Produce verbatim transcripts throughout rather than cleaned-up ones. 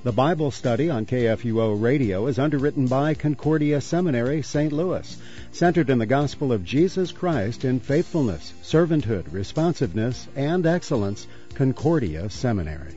The Bible study on K F U O Radio is underwritten by Concordia Seminary, Saint Louis, centered in the gospel of Jesus Christ in faithfulness, servanthood, responsiveness, and excellence. Concordia Seminary.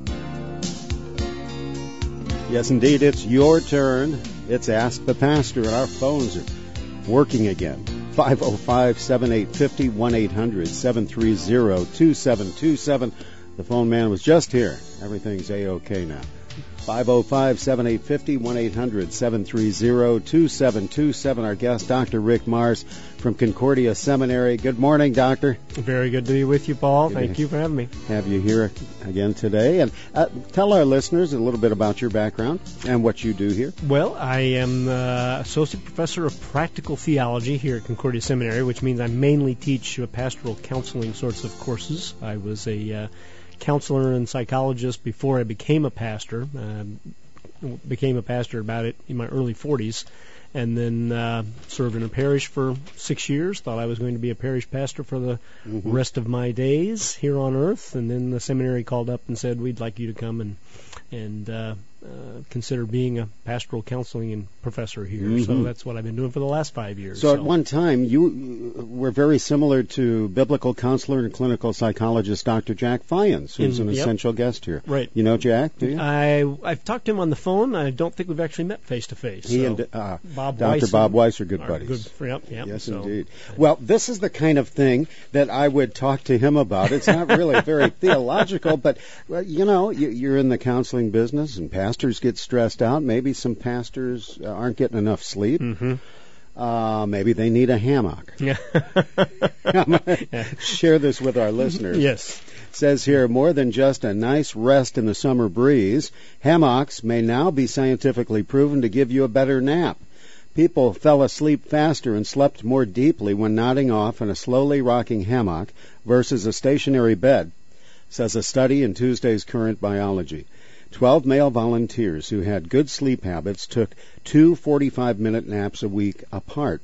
Yes, indeed, it's your turn. It's Ask the Pastor, and our phones are working again. five oh five, seven eight five oh, one eight hundred, seven three zero, two seven two seven. The phone man was just here. Everything's A-OK now. five oh five, seven eight five oh, one eight hundred, seven three zero, two seven two seven. Our guest, Doctor Rick Marrs from Concordia Seminary. Good morning, Doctor. Very good to be with you, Paul. Good Thank you for having me. Have you here again today. And uh, tell our listeners a little bit about your background and what you do here. Well, I am uh, Associate Professor of Practical Theology here at Concordia Seminary, which means I mainly teach uh, pastoral counseling sorts of courses. I was a uh, counselor and psychologist before I became a pastor. Uh, became a pastor about it in my early forties, and then uh, served in a parish for six years. Thought I was going to be a parish pastor for the mm-hmm. rest of my days here on earth, and then the seminary called up and said, "We'd like you to come and and uh, uh, consider being a pastoral counseling and professor here." Mm-hmm. So that's what I've been doing for the last five years. So, so at one time, you were very similar to biblical counselor and clinical psychologist Doctor Jack Fyans, who's in, an yep. essential guest here. Right. You know Jack, do you? I, I've talked to him on the phone. I don't think we've actually met face-to-face. He so and uh, Bob Doctor Weiss Bob Weiss are good are buddies. Good, yep, yep, yes, so. indeed. Well, this is the kind of thing that I would talk to him about. It's not really very theological, but, well, you know, you, you're in the counseling business, and pastors get stressed out. Maybe some pastors uh, aren't getting enough sleep. Mm-hmm. Uh, maybe they need a hammock. Yeah. Share this with our listeners. Yes. It says here, more than just a nice rest in the summer breeze, hammocks may now be scientifically proven to give you a better nap. People fell asleep faster and slept more deeply when nodding off in a slowly rocking hammock versus a stationary bed, says a study in Tuesday's Current Biology. Twelve male volunteers who had good sleep habits took two forty-five minute naps a week apart.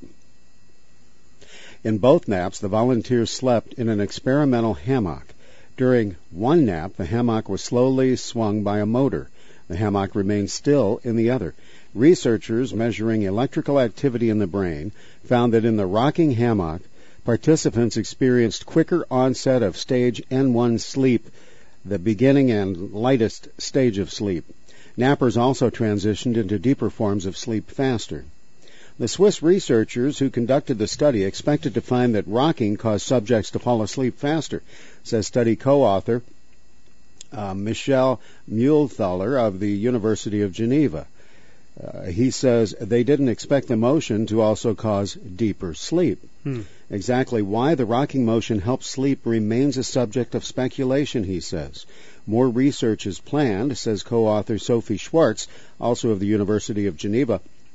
In both naps, the volunteers slept in an experimental hammock. During one nap, the hammock was slowly swung by a motor. The hammock remained still in the other. Researchers measuring electrical activity in the brain found that in the rocking hammock, participants experienced quicker onset of stage N one sleep, the beginning and lightest stage of sleep. Nappers also transitioned into deeper forms of sleep faster. The Swiss researchers who conducted the study expected to find that rocking caused subjects to fall asleep faster, says study co-author uh, Michel Muehlthaler of the University of Geneva. Uh, he says they didn't expect the motion to also cause deeper sleep. Hmm. Exactly why the rocking motion helps sleep remains a subject of speculation, he says. More research is planned, says co-author Sophie Schwartz, also of the University of Geneva.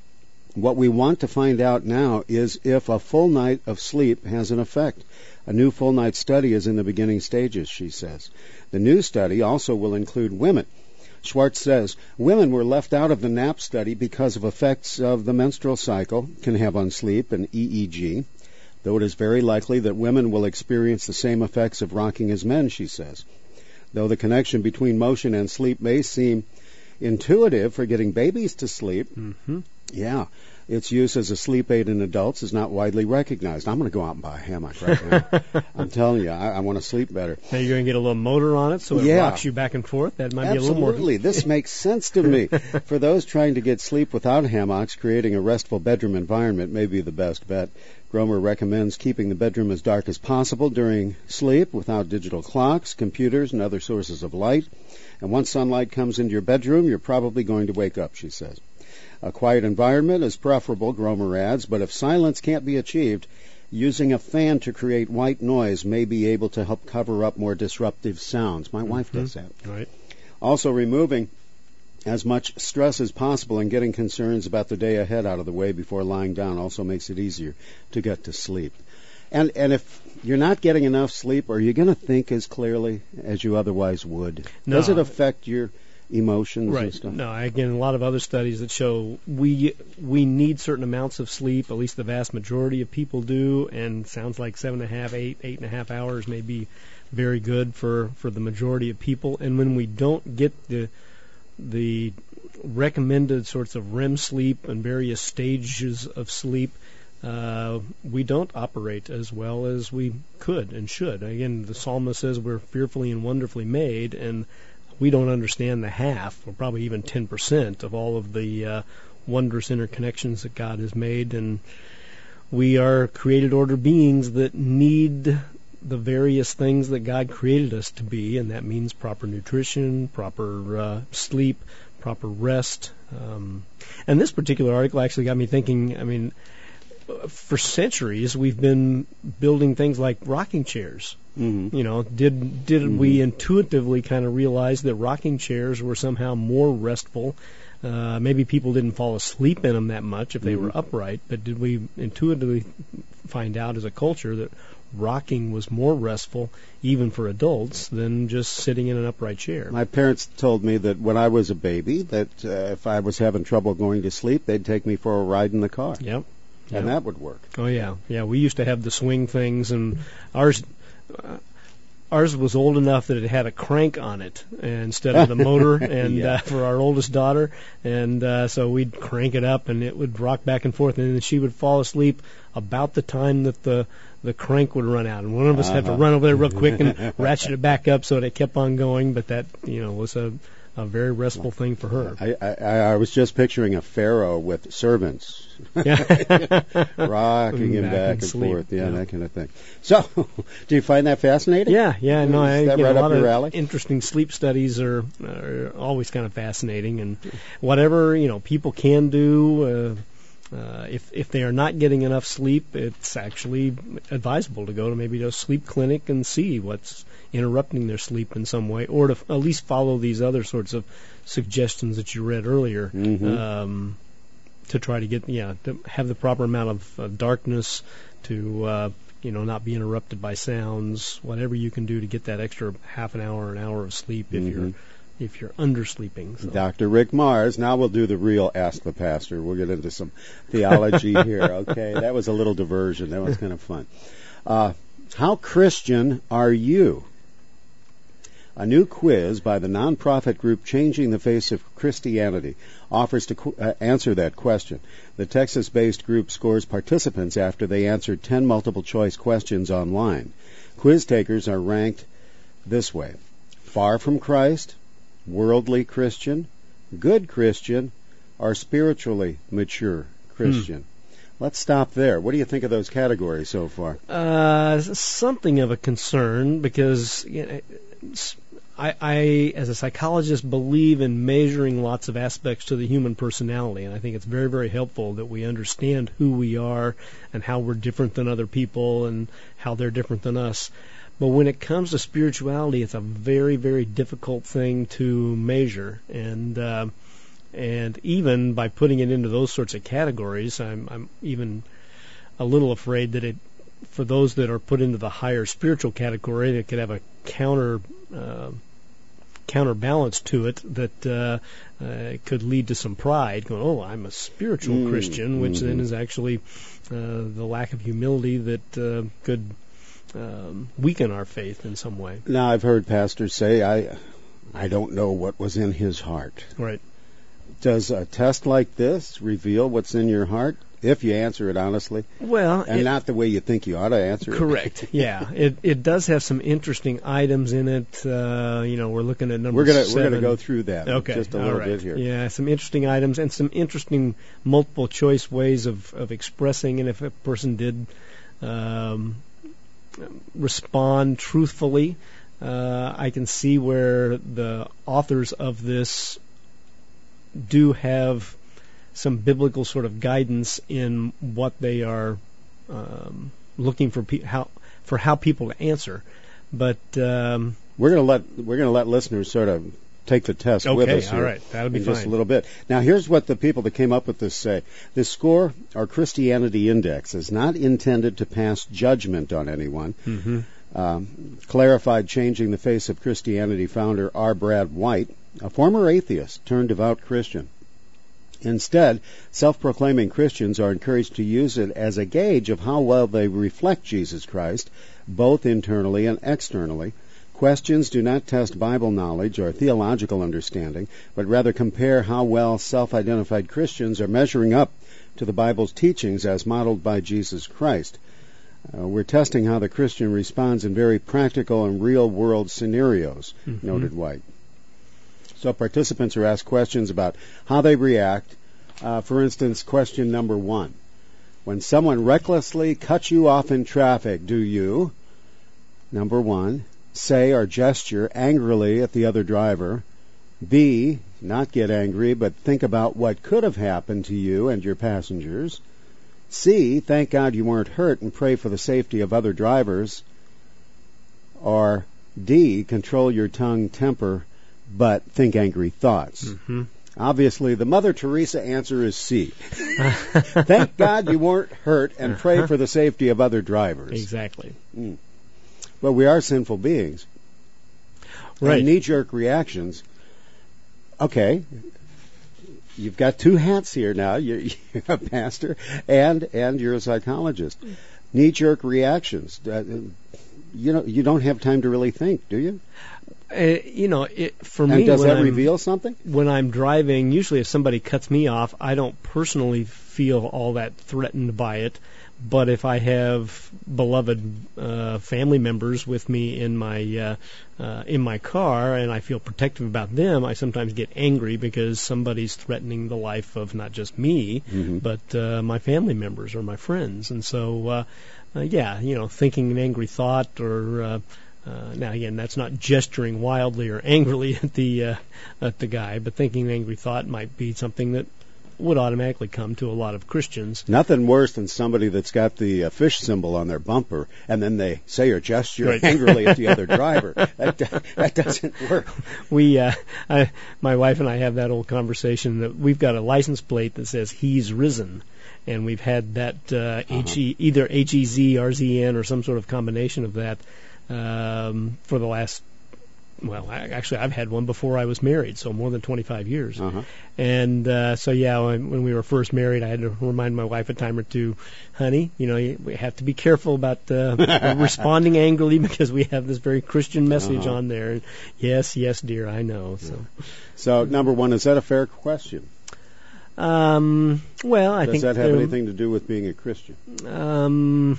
What we want to find out now is if a full night of sleep has an effect. A new full night study is in the beginning stages, she says. The new study also will include women. Schwartz says women were left out of the nap study because of effects of the menstrual cycle can have on sleep and E E G, though it is very likely that women will experience the same effects of rocking as men, she says. Though the connection between motion and sleep may seem intuitive for getting babies to sleep, mm-hmm. yeah, its use as a sleep aid in adults is not widely recognized. I'm going to go out and buy a hammock right now. I'm telling you, I, I want to sleep better. Now you're going to get a little motor on it so it yeah. rocks you back and forth. That might Absolutely. be a little more. Absolutely. This makes sense to me. For those trying to get sleep without hammocks, creating a restful bedroom environment may be the best bet. Gromer recommends keeping the bedroom as dark as possible during sleep without digital clocks, computers, and other sources of light. And once sunlight comes into your bedroom, you're probably going to wake up, she says. A quiet environment is preferable, Gromer adds, but if silence can't be achieved, using a fan to create white noise may be able to help cover up more disruptive sounds. My mm-hmm. wife does that. Right. Also, removing as much stress as possible and getting concerns about the day ahead out of the way before lying down also makes it easier to get to sleep. And and if you're not getting enough sleep, are you going to think as clearly as you otherwise would? No. Does it affect your emotions right. and stuff? No, again, a lot of other studies that show we we need certain amounts of sleep, at least the vast majority of people do, and sounds like seven and a half, eight, eight and a half hours may be very good for, for the majority of people. And when we don't get the the recommended sorts of R E M sleep and various stages of sleep, uh, we don't operate as well as we could and should. Again, the psalmist says we're fearfully and wonderfully made, and we don't understand the half, or probably even ten percent of all of the uh, wondrous interconnections that God has made, and we are created order beings that need the various things that God created us to be, and that means proper nutrition, proper uh, sleep, proper rest. Um, and this particular article actually got me thinking, I mean, for centuries we've been building things like rocking chairs. Mm-hmm. You know, did did mm-hmm. we intuitively kind of realize that rocking chairs were somehow more restful? Uh, maybe people didn't fall asleep in them that much if they mm-hmm. were upright, but did we intuitively find out as a culture that rocking was more restful, even for adults, than just sitting in an upright chair? My parents told me that when I was a baby, that uh, if I was having trouble going to sleep, they'd take me for a ride in the car. Yep. And yep. that would work. Oh, yeah. Yeah, we used to have the swing things, and ours... Uh, Ours was old enough that it had a crank on it instead of the motor, and yeah. uh, for our oldest daughter, and uh, so we'd crank it up, and it would rock back and forth, and then she would fall asleep about the time that the the crank would run out, and one of us uh-huh. had to run over there real quick and ratchet it back up so that it kept on going. But that, you know, was a a very restful thing for her. I, I, I was just picturing a pharaoh with servants yeah. rocking him back, back and sleep. forth, yeah, yeah, that kind of thing. So, do you find that fascinating? Yeah, yeah, no, I, Is that you right know, a up lot your of alley? Interesting sleep studies are, are always kind of fascinating, and whatever, you know, people can do. Uh, Uh, if if they are not getting enough sleep, it's actually advisable to go to maybe to a sleep clinic and see what's interrupting their sleep in some way, or to f- at least follow these other sorts of suggestions that you read earlier, mm-hmm. um, to try to get, yeah, to have the proper amount of uh, darkness, to uh, you know, not be interrupted by sounds, whatever you can do to get that extra half an hour or an hour of sleep if mm-hmm. you're if you're undersleeping. So. Doctor Rick Mars. Now we'll do the real Ask the Pastor. We'll get into some theology here, okay? That was a little diversion. That was kind of fun. Uh, how Christian are you? A new quiz by the nonprofit group Changing the Face of Christianity offers to qu- uh, answer that question. The Texas-based group scores participants after they answered ten multiple-choice questions online. Quiz takers are ranked this way: far from Christ, worldly Christian, good Christian, or spiritually mature Christian. Hmm. Let's stop there. What do you think of those categories so far? Uh, something of a concern, because you know, I, I, as a psychologist, believe in measuring lots of aspects to the human personality, and I think it's very, very helpful that we understand who we are and how we're different than other people and how they're different than us. But when it comes to spirituality, it's a very, very difficult thing to measure, and uh, and even by putting it into those sorts of categories, I'm, I'm even a little afraid that it, for those that are put into the higher spiritual category, it could have a counter uh, counterbalance to it that uh, uh, could lead to some pride, going, "Oh, I'm a spiritual mm, Christian," which mm-hmm. then is actually uh, the lack of humility that uh, could. Um, weaken our faith in some way. Now, I've heard pastors say, I I don't know what was in his heart. Right. Does a test like this reveal what's in your heart, if you answer it honestly? Well, and it, not the way you think you ought to answer correct. it. Correct. Yeah. It it does have some interesting items in it. Uh, you know, we're looking at number we're gonna, seven. We're going to go through that okay. just a All little right. bit here. Yeah, some interesting items and some interesting multiple choice ways of, of expressing, and if a person did um, respond truthfully, uh, I can see where the authors of this do have some biblical sort of guidance in what they are um, looking for pe- how for how people to answer. But um, we're going to let we're going to let listeners sort of take the test okay, with us here all right. That'll be in fine. just a little bit. Now, here's what the people that came up with this say. This score, or Christianity Index, is not intended to pass judgment on anyone. Mm-hmm. Um, clarified Changing the Face of Christianity founder R. Brad White, a former atheist turned devout Christian. Instead, self-proclaiming Christians are encouraged to use it as a gauge of how well they reflect Jesus Christ, both internally and externally. Questions do not test Bible knowledge or theological understanding, but rather compare how well self-identified Christians are measuring up to the Bible's teachings as modeled by Jesus Christ. Uh, we're testing how the Christian responds in very practical and real-world scenarios, mm-hmm. noted White. So participants are asked questions about how they react. Uh, for instance, question number one. When someone recklessly cuts you off in traffic, do you, number one, say or gesture angrily at the other driver? B, not get angry, but think about what could have happened to you and your passengers? C, thank God you weren't hurt and pray for the safety of other drivers? Or D, control your tongue, temper, but think angry thoughts? Mm-hmm. Obviously, the Mother Teresa answer is C. Thank God you weren't hurt and uh-huh. pray for the safety of other drivers. Exactly. Mm. But we are sinful beings. Right. And knee-jerk reactions. Okay, you've got two hats here now. You're, you're a pastor and and you're a psychologist. Knee-jerk reactions. Uh, you know, you don't have time to really think, do you? Uh, you know, it, for and me, does when that I'm, reveal something? When I'm driving, usually if somebody cuts me off, I don't personally feel all that threatened by it. But if I have beloved uh, family members with me in my uh, uh, in my car and I feel protective about them, I sometimes get angry because somebody's threatening the life of not just me, mm-hmm. but uh, my family members or my friends. And so, uh, uh, yeah, you know, thinking an angry thought or uh, uh, now again, that's not gesturing wildly or angrily at the uh, at the guy, but thinking an angry thought might be something that would automatically come to a lot of Christians. Nothing worse than somebody that's got the uh, fish symbol on their bumper, and then they say or gesture right. angrily at the other driver. That, that doesn't work. We, uh, I, my wife and I have that old conversation that we've got a license plate that says "He's risen," and we've had that uh, uh-huh. H E, either H E Z, R Z N, or some sort of combination of that um, for the last. Well, I, actually, I've had one before I was married, so more than twenty-five years. Uh-huh. And uh, so, yeah, when, when we were first married, I had to remind my wife a time or two, honey, you know, you, we have to be careful about uh, responding angrily because we have this very Christian message uh-huh. on there. And yes, yes, dear, I know. So, yeah. So number one, is that a fair question? Um, well, I Does think that have anything to do with being a Christian? Um,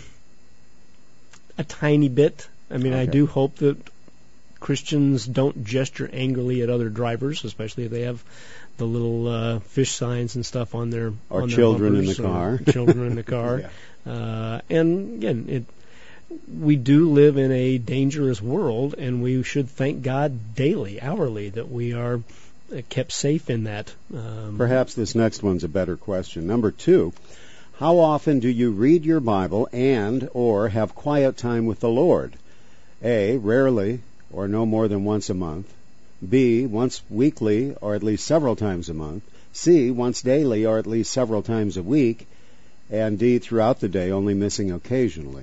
a tiny bit. I mean, okay. I do hope that Christians don't gesture angrily at other drivers, especially if they have the little uh, fish signs and stuff on their or on children their in the car. Children in the car. Yeah. Uh, and again, it we do live in a dangerous world, and we should thank God daily, hourly, that we are kept safe in that. Um, Perhaps this next one's a better question. Number two, how often do you read your Bible and or have quiet time with the Lord? A, rarely, or no more than once a month. B, once weekly, or at least several times a month. C, once daily, or at least several times a week. And D, throughout the day, only missing occasionally.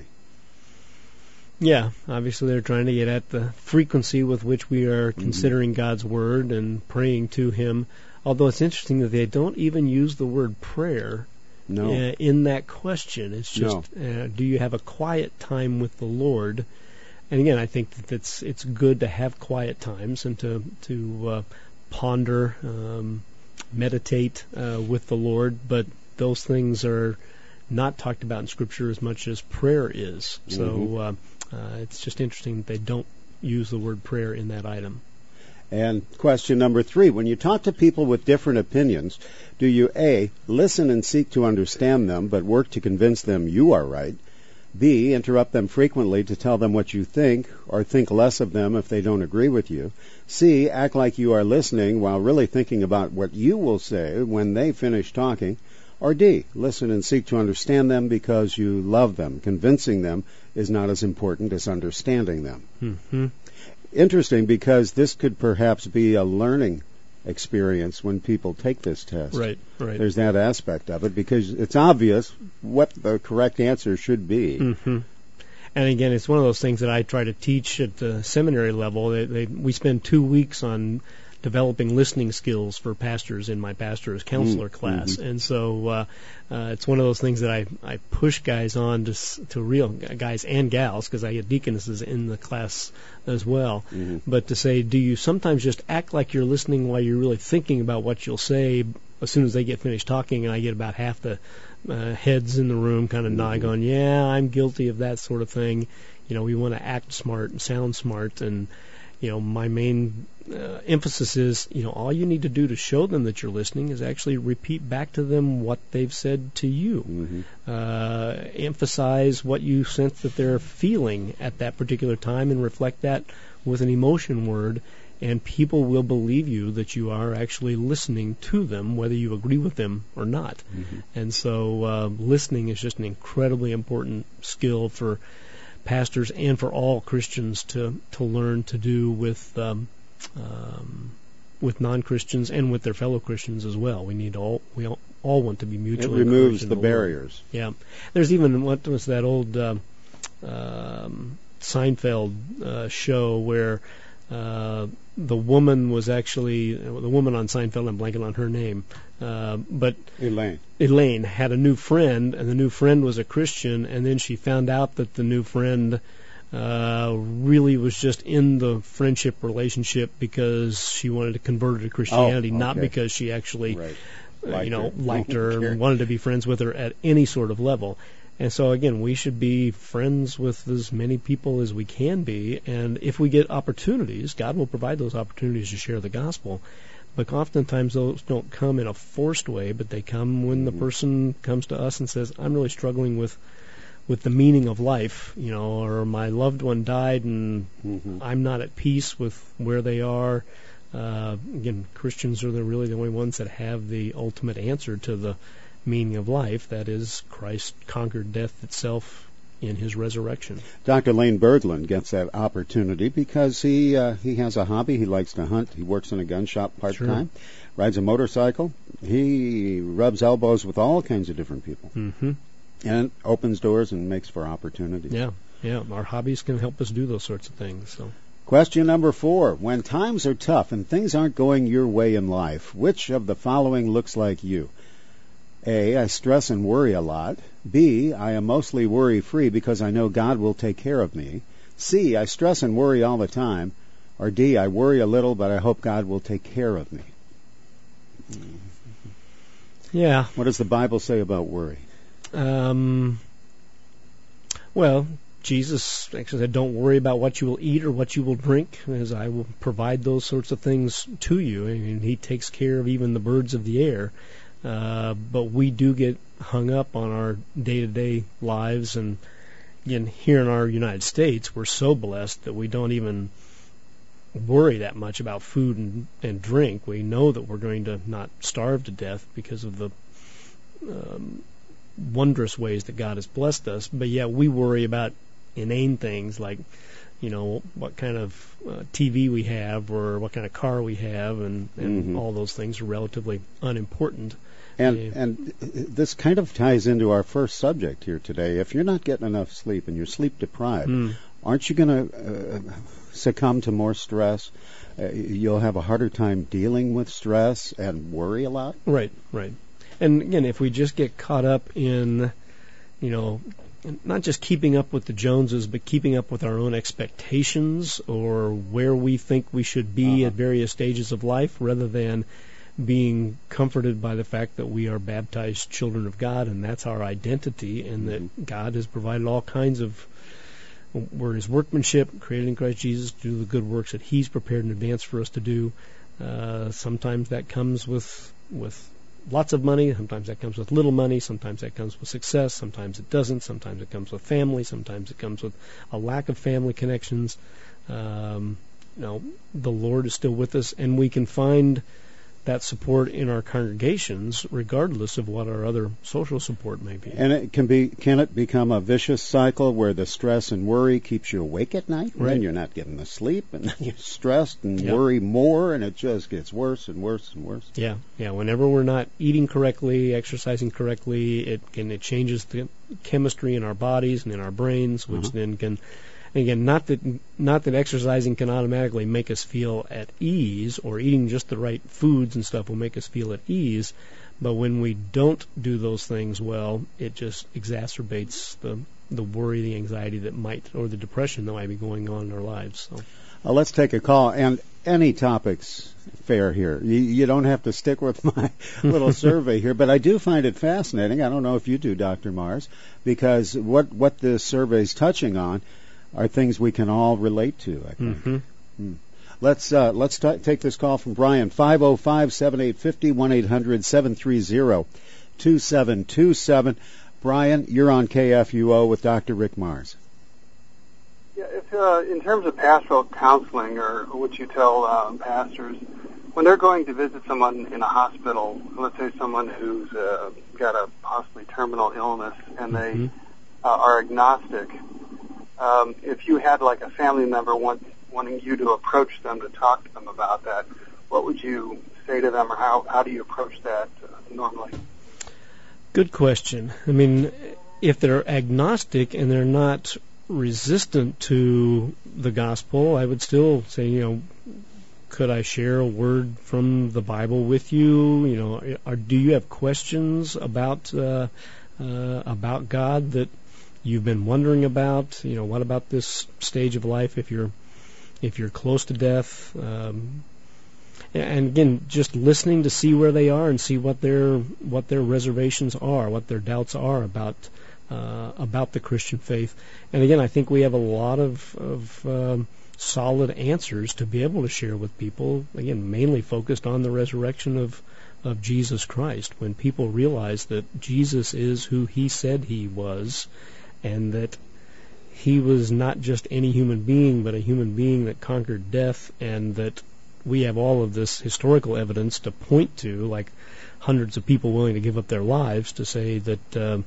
Yeah, obviously they're trying to get at the frequency with which we are considering mm-hmm. God's Word and praying to Him. Although it's interesting that they don't even use the word prayer no. uh, in that question. It's just, no. uh, do you have a quiet time with the Lord? And again, I think that it's it's good to have quiet times and to to uh, ponder, um, meditate uh, with the Lord. But those things are not talked about in Scripture as much as prayer is. Mm-hmm. So uh, uh, it's just interesting that they don't use the word prayer in that item. And question number three, when you talk to people with different opinions, do you A, listen and seek to understand them, but work to convince them you are right? B, interrupt them frequently to tell them what you think, or think less of them if they don't agree with you? C, act like you are listening while really thinking about what you will say when they finish talking? Or D, listen and seek to understand them because you love them. Convincing them is not as important as understanding them. Mm-hmm. Interesting, because this could perhaps be a learning experience when people take this test. Right, right. There's that aspect of it, because it's obvious what the correct answer should be. Mm-hmm. And again, it's one of those things that I try to teach at the seminary level. They, they, we spend two weeks on developing listening skills for pastors in my pastor's counselor Mm-hmm. class, and so uh, uh, it's one of those things that I I push guys on to s- to real guys and gals, because I get deaconesses in the class as well. Mm-hmm. But to say, do you sometimes just act like you're listening while you're really thinking about what you'll say as soon as they get finished talking, and I get about half the uh, heads in the room kind of Mm-hmm. nod going, yeah, I'm guilty of that sort of thing. You know, we want to act smart and sound smart, and you know, my main uh, emphasis is, you know, all you need to do to show them that you're listening is actually repeat back to them what they've said to you. Mm-hmm. Uh, emphasize what you sense that they're feeling at that particular time, and reflect that with an emotion word, and people will believe you that you are actually listening to them, whether you agree with them or not. Mm-hmm. And so uh, listening is just an incredibly important skill for pastors and for all Christians to, to learn to do with um, um, with non-Christians and with their fellow Christians as well. We need all we all, all want to be It mutually removes encouraged in the Lord. barriers. Yeah, there's even what was that old um, um, Seinfeld uh, show where uh, the woman was actually the woman on Seinfeld. I'm blanking on her name, uh, but Elaine. Elaine had a new friend, and the new friend was a Christian, and then she found out that the new friend uh, really was just in the friendship relationship because she wanted to convert her to Christianity, Oh, not okay. because she actually, Right. uh, Liked you know, her. liked her Okay. and wanted to be friends with her at any sort of level. And so, again, we should be friends with as many people as we can be, and if we get opportunities, God will provide those opportunities to share the gospel. But oftentimes those don't come in a forced way, but they come when the Mhm. person comes to us and says, I'm really struggling with with the meaning of life, you know, or my loved one died and Mm-hmm. I'm not at peace with where they are. Uh, again, Christians are the, really the only ones that have the ultimate answer to the meaning of life. That is, Christ conquered death itself in his resurrection. Doctor Lane Berglund gets that opportunity because he uh, he has a hobby. He likes to hunt. He works in a gun shop part time, Sure. rides a motorcycle. He rubs elbows with all kinds of different people, Mm-hmm. and opens doors and makes for opportunities. Yeah, yeah. Our hobbies can help us do those sorts of things. So, Question number four. When times are tough and things aren't going your way in life, which of the following looks like you? A, I stress and worry a lot. B, I am mostly worry-free because I know God will take care of me. C, I stress and worry all the time. Or D, I worry a little, but I hope God will take care of me. yeah. What does the Bible say about worry? Um, well, Jesus actually said, don't worry about what you will eat or what you will drink, as I will provide those sorts of things to you. I mean, he takes care of even the birds of the air. Uh, but we do get hung up on our day-to-day lives, and again, here in our United States, we're so blessed that we don't even worry that much about food and, and drink. We know that we're going to not starve to death because of the um, wondrous ways that God has blessed us, but yet we worry about inane things like, you know, what kind of uh, T V we have or what kind of car we have, and, and Mhm. all those things are relatively unimportant. And Yeah. and this kind of ties into our first subject here today. If you're not getting enough sleep and you're sleep deprived, Mm. aren't you going to uh, succumb to more stress? Uh, you'll have a harder time dealing with stress and worry a lot. Right, right. And again, if we just get caught up in, you know, not just keeping up with the Joneses, but keeping up with our own expectations or where we think we should be Uh-huh. at various stages of life, rather than being comforted by the fact that we are baptized children of God, and that's our identity, and that God has provided all kinds of, we're His workmanship, created in Christ Jesus to do the good works that He's prepared in advance for us to do. Uh, sometimes that comes with with lots of money, sometimes that comes with little money, sometimes that comes with success, sometimes it doesn't, sometimes it comes with family, sometimes it comes with a lack of family connections. Um, you know, the Lord is still with us, and we can find that support in our congregations, regardless of what our other social support may be. And it can be can it become a vicious cycle where the stress and worry keeps you awake at night, and Right. then you're not getting the sleep, and then you're stressed and Yep. worry more, and it just gets worse and worse and worse. Yeah, yeah. Whenever we're not eating correctly, exercising correctly, it can it changes the chemistry in our bodies and in our brains, which Uh-huh. then can again, not that not that exercising can automatically make us feel at ease, or eating just the right foods and stuff will make us feel at ease, but when we don't do those things well, it just exacerbates the the worry, the anxiety that might, or the depression that might be going on in our lives. So, uh, let's take a call, and any topics fair here. You, you don't have to stick with my little survey here, but I do find it fascinating. I don't know if you do, Doctor Mars, because what what this survey is touching on are things we can all relate to, I think. Mm-hmm. Hmm. Let's uh, let's t- take this call from Brian, five oh five, seven eight five oh, one eight hundred, seven three zero, two seven two seven. Brian, you're on K F U O with Doctor Rick Mars. Yeah, if, uh, in terms of pastoral counseling, or what you tell um, pastors, when they're going to visit someone in a hospital, let's say someone who's uh, got a possibly terminal illness, and they mm-hmm. uh, are agnostic, um, if you had like a family member want, wanting you to approach them to talk to them about that, what would you say to them, or how, how do you approach that uh, normally? Good question. I mean, if they're agnostic and they're not resistant to the gospel, I would still say, you know, could I share a word from the Bible with you? You know, or do you have questions about uh, uh, about God that you've been wondering about? You know, what about this stage of life if you're if you're close to death? Um, and again, just listening to see where they are and see what their what their reservations are, what their doubts are about uh, about the Christian faith. And again, I think we have a lot of, of um, solid answers to be able to share with people. Again, mainly focused on the resurrection of of Jesus Christ. When people realize that Jesus is who He said He was, and that He was not just any human being, but a human being that conquered death, and that we have all of this historical evidence to point to, like hundreds of people willing to give up their lives to say that uh,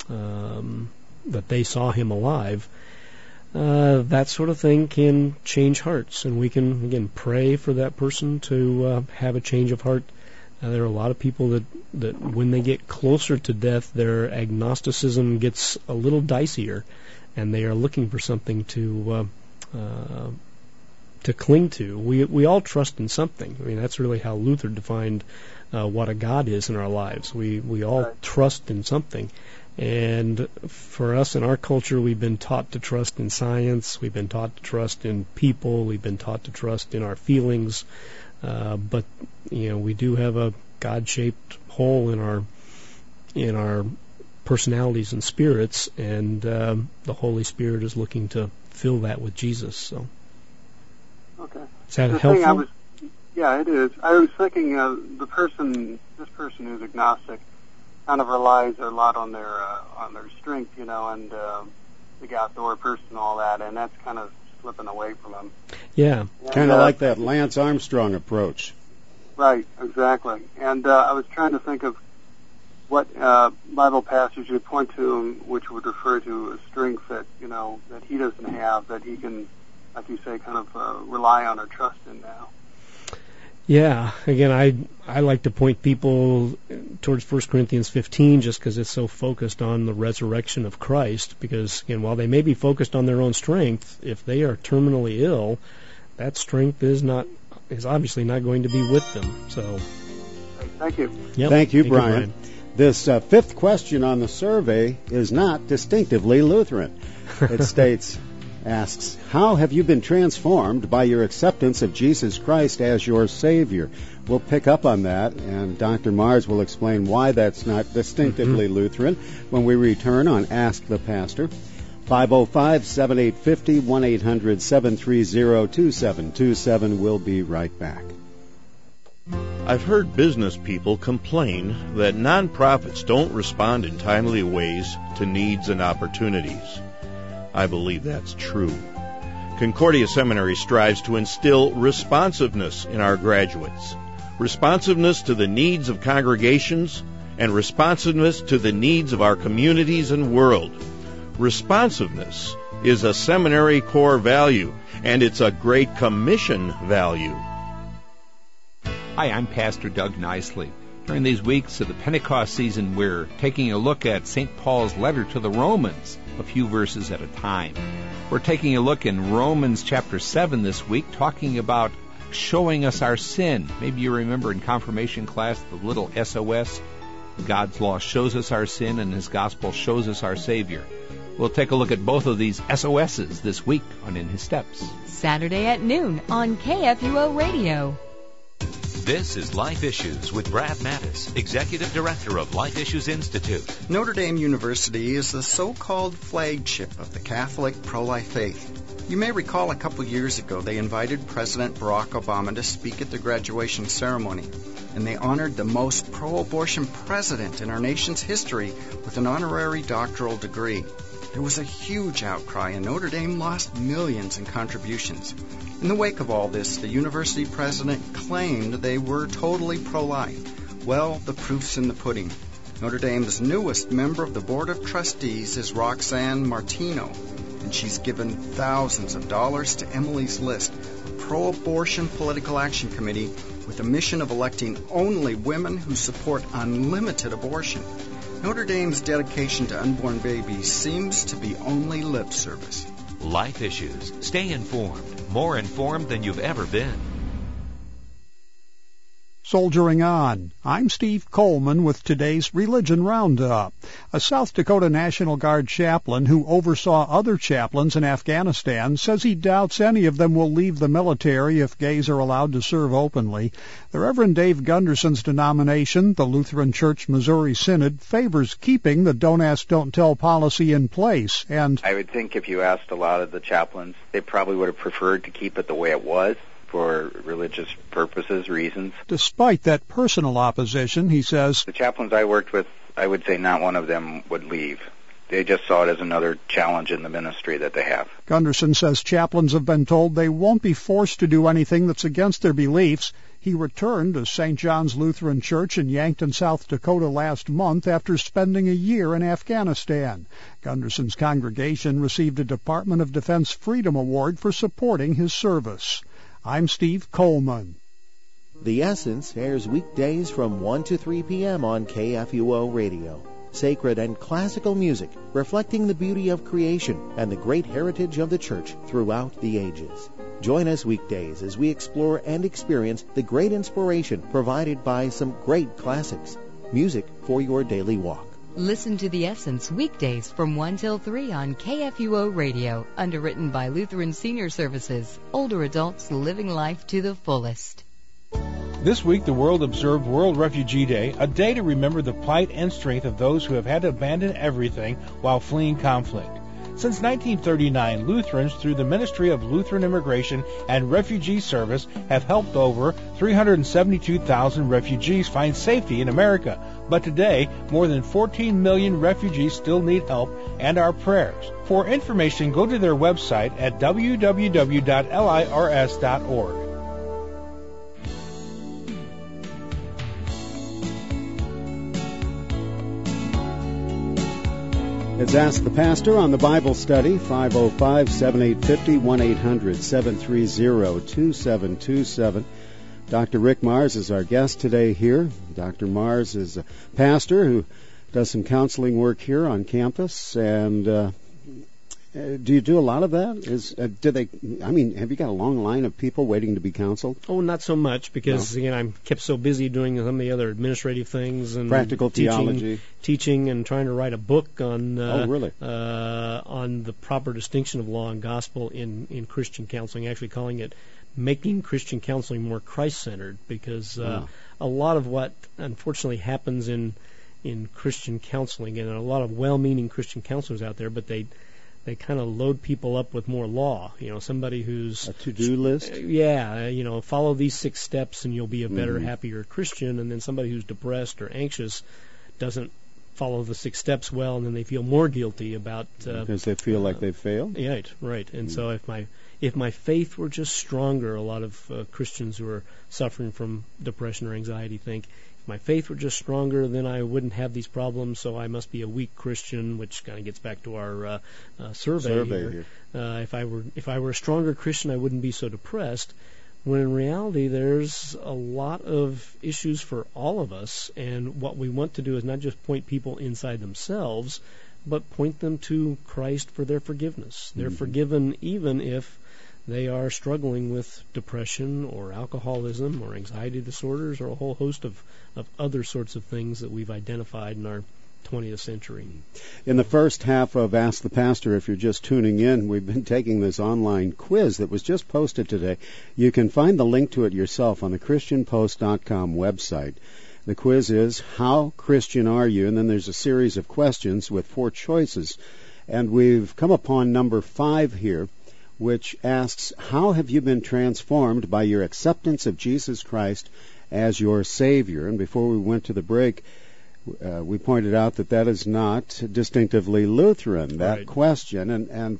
um, that they saw Him alive. Uh, that sort of thing can change hearts, and we can, again, pray for that person to uh, have a change of heart. Uh, there are a lot of people that, that when they get closer to death, their agnosticism gets a little dicier, and they are looking for something to uh, uh, to cling to. We we all trust in something. I mean, that's really how Luther defined uh, what a God is in our lives. We we all right. trust in something. And for us in our culture, we've been taught to trust in science. We've been taught to trust in people. We've been taught to trust in our feelings. Uh, but you know, we do have a God-shaped hole in our in our personalities and spirits, and um, the Holy Spirit is looking to fill that with Jesus. So. Okay. Is that the helpful? Thing I was, yeah, it is. I was thinking uh, the person, this person who's agnostic, kind of relies a lot on their uh, on their strength, you know, and uh, the outdoor person and all that, and that's kind of slipping away from them. Yeah. Kind of uh, like that Lance Armstrong approach. Right, exactly. And uh, I was trying to think of what uh, Bible passage you would point to him, which would refer to a strength that, you know, that he doesn't have, that he can, like you say, kind of uh, rely on or trust in now. Yeah. Again, I I like to point people towards First Corinthians fifteen just because it's so focused on the resurrection of Christ. Because, again, while they may be focused on their own strength, if they are terminally ill, that strength is not is obviously not going to be with them. So, thank you. Yep. Thank you, Thank Brian. you, Brian. This uh, fifth question on the survey is not distinctively Lutheran. It states, asks, how have you been transformed by your acceptance of Jesus Christ as your Savior? We'll pick up on that, and Doctor Mars will explain why that's not distinctively mm-hmm. Lutheran when we return on Ask the Pastor. five oh five, seven eight five oh, one eight hundred, seven three zero, two seven two seven. We'll be right back. I've heard business people complain that nonprofits don't respond in timely ways to needs and opportunities. I believe that's true. Concordia Seminary strives to instill responsiveness in our graduates, responsiveness to the needs of congregations, and responsiveness to the needs of our communities and world. Responsiveness is a seminary core value, and it's a Great Commission value. Hi, I'm Pastor Doug Nicely. During these weeks of the Pentecost season, we're taking a look at Saint Paul's letter to the Romans, a few verses at a time. We're taking a look in Romans chapter seven this week, talking about showing us our sin. Maybe you remember in confirmation class the little S O S. God's law shows us our sin, and His gospel shows us our Savior. We'll take a look at both of these S O S's this week on In His Steps. Saturday at noon on K F U O Radio. This is Life Issues with Brad Mattis, Executive Director of Life Issues Institute. Notre Dame University is the so-called flagship of the Catholic pro-life faith. You may recall a couple years ago they invited President Barack Obama to speak at the graduation ceremony, and they honored the most pro-abortion president in our nation's history with an honorary doctoral degree. There was a huge outcry, and Notre Dame lost millions in contributions. In the wake of all this, the university president claimed they were totally pro-life. Well, the proof's in the pudding. Notre Dame's newest member of the Board of Trustees is Roxanne Martino, and she's given thousands of dollars to Emily's List, a pro-abortion political action committee with a mission of electing only women who support unlimited abortion. Notre Dame's dedication to unborn babies seems to be only lip service. Life Issues. Stay informed. More informed than you've ever been. Soldiering on. I'm Steve Coleman with today's Religion Roundup. A South Dakota National Guard chaplain who oversaw other chaplains in Afghanistan says he doubts any of them will leave the military if gays are allowed to serve openly. The Reverend Dave Gunderson's denomination, the Lutheran Church Missouri Synod, favors keeping the Don't Ask, Don't Tell policy in place. And I would think if you asked a lot of the chaplains, they probably would have preferred to keep it the way it was, for religious purposes, reasons. Despite that personal opposition, he says, the chaplains I worked with, I would say not one of them would leave. They just saw it as another challenge in the ministry that they have. Gunderson says chaplains have been told they won't be forced to do anything that's against their beliefs. He returned to Saint John's Lutheran Church in Yankton, South Dakota last month after spending a year in Afghanistan. Gunderson's congregation received a Department of Defense Freedom Award for supporting his service. I'm Steve Coleman. The Essence airs weekdays from one to three p.m. on K F U O Radio. Sacred and classical music reflecting the beauty of creation and the great heritage of the Church throughout the ages. Join us weekdays as we explore and experience the great inspiration provided by some great classics. Music for your daily walk. Listen to The Essence weekdays from one till three on K F U O Radio, underwritten by Lutheran Senior Services, older adults living life to the fullest. This week, the world observed World Refugee Day, a day to remember the plight and strength of those who have had to abandon everything while fleeing conflict. Since nineteen thirty-nine, Lutherans, through the Ministry of Lutheran Immigration and Refugee Service, have helped over three hundred seventy-two thousand refugees find safety in America. But today, more than fourteen million refugees still need help and our prayers. For information, go to their website at w w w dot lirs dot org. It's Ask the Pastor on the Bible Study, five oh five, seven eight five oh, one eight hundred, seven three zero, two seven two seven. Doctor Rick Mars is our guest today here. Doctor Mars is a pastor who does some counseling work here on campus. And uh, do you do a lot of that? Is uh, do they? I mean, have you got a long line of people waiting to be counseled? Oh, not so much, because No. again, I'm kept so busy doing some of the other administrative things and Practical teaching, theology. teaching, and trying to write a book on uh, Oh, really? uh, on the proper distinction of law and gospel in in Christian counseling. Actually, calling it making Christian counseling more Christ-centered, because uh, Wow. a lot of what unfortunately happens in in Christian counseling, and there are a lot of well-meaning Christian counselors out there, but they they kind of load people up with more law. You know, somebody who's A to-do list? Yeah, you know, follow these six steps and you'll be a better, Mhm. happier Christian. And then somebody who's depressed or anxious doesn't follow the six steps well, and then they feel more guilty about uh, Because they feel like they've failed? Right, right. And so if my if my faith were just stronger, a lot of uh, Christians who are suffering from depression or anxiety think, if my faith were just stronger, then I wouldn't have these problems, so I must be a weak Christian, which kind of gets back to our uh, uh, survey, Survey here. here. Uh, if I were if I were a stronger Christian, I wouldn't be so depressed. when in reality there's a lot of issues for all of us, and what we want to do is not just point people inside themselves, but point them to Christ for their forgiveness. They're mm-hmm. forgiven even if they are struggling with depression or alcoholism or anxiety disorders or a whole host of, of other sorts of things that we've identified in our twentieth century. In the first half of Ask the Pastor, if you're just tuning in, we've been taking this online quiz that was just posted today. You can find the link to it yourself on the Christian Post dot com website. The quiz is, how Christian are you? And then there's a series of questions with four choices. And we've come upon number five here, which asks, how have you been transformed by your acceptance of Jesus Christ as your Savior? And before we went to the break, Uh, we pointed out that that is not distinctively Lutheran, that right. question, and, and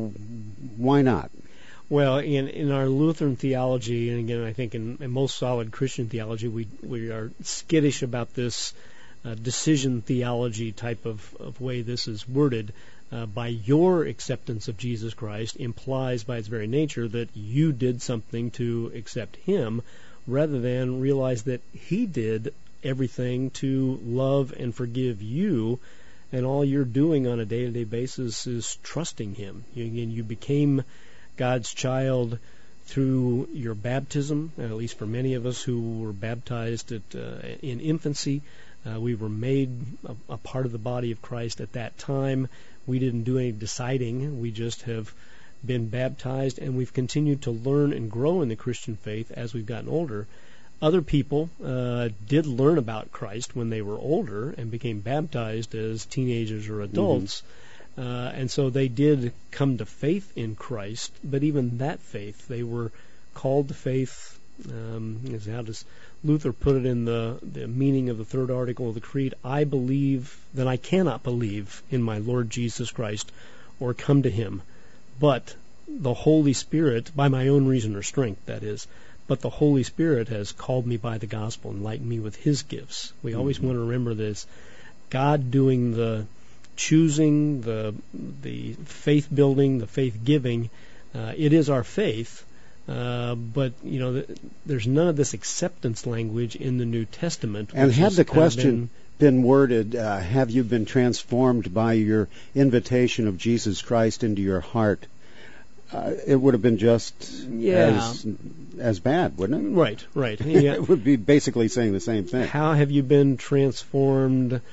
why not? Well, in, in our Lutheran theology, and again, I think in, in most solid Christian theology, we we are skittish about this uh, decision theology type of, of way this is worded. Uh, by your acceptance of Jesus Christ implies by its very nature that you did something to accept Him, rather than realize that He did everything to love and forgive you, and all you're doing on a day-to-day basis is trusting Him. You, again, you became God's child through your baptism, at least for many of us who were baptized at, uh, in infancy. Uh, we were made a, a part of the body of Christ at that time. We didn't do any deciding. We just have been baptized, and we've continued to learn and grow in the Christian faith as we've gotten older. Other people uh, did learn about Christ when they were older and became baptized as teenagers or adults, mm-hmm. uh, and so they did come to faith in Christ, but even that faith, they were called to faith, um, how does Luther put it in the, the meaning of the third article of the Creed, I believe that I cannot believe in my Lord Jesus Christ or come to Him, but the Holy Spirit, by my own reason or strength, that is, but the Holy Spirit has called me by the gospel and lightened me with His gifts. We mm-hmm. always want to remember this. God doing the choosing, the the faith building, the faith giving. Uh, it is our faith, uh, but you know, th- there's none of this acceptance language in the New Testament. And had the question been, been worded, uh, have you been transformed by your invitation of Jesus Christ into your heart? Uh, it would have been just yeah. as as bad, wouldn't it? Right, right. Yeah. It would be basically saying the same thing. How have you been transformed,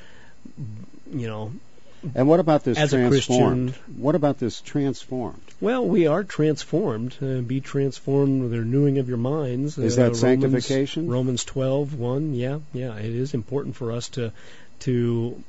you know, and what about this as transformed? A Christian? What about this transformed? Well, we are transformed. Uh, be transformed with the renewing of your minds. Is uh, that sanctification? Romans, Romans twelve one, yeah, yeah. It is important for us to to